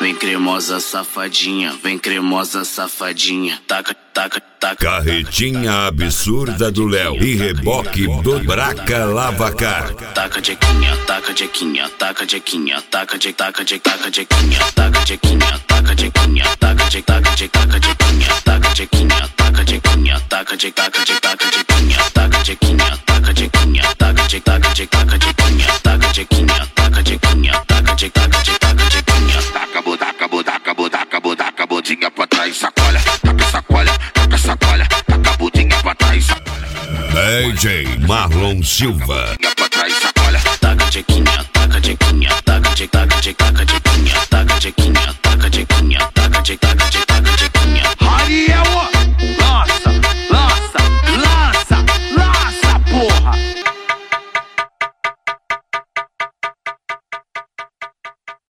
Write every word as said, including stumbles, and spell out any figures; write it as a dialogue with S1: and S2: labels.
S1: vem cremosa safadinha, vem cremosa safadinha, taca, taca, taca.
S2: Carretinha absurda do Léo e reboque do Braca Lavacar.
S1: Taca jequinha, taca jequinha, taca jequinha, taca je, taca je, taca jequinha, taca jequinha, taca jequinha, taca je, taca je, taca jequinha, taca jequinha, taca jequinha, taca je, taca je, taca jequinha, taca jequinha, taca jequinha, taca je, taca je, taca jequinha, taca jequinha, taca jequinha, taca je, taca je, taca jequinha.
S3: Taca bodaca, bodaca, bodaca, bodaca, bodinha pra trás, sacolha, taca sacolha, taca sacolha, taca bodinha pra trás, sacolha.
S2: D J Marlon Silva.
S3: Pra trás, sacolha.
S1: Taca jequinha, taca jequinha, taca je, taca je, taca jequinha, taca jequinha.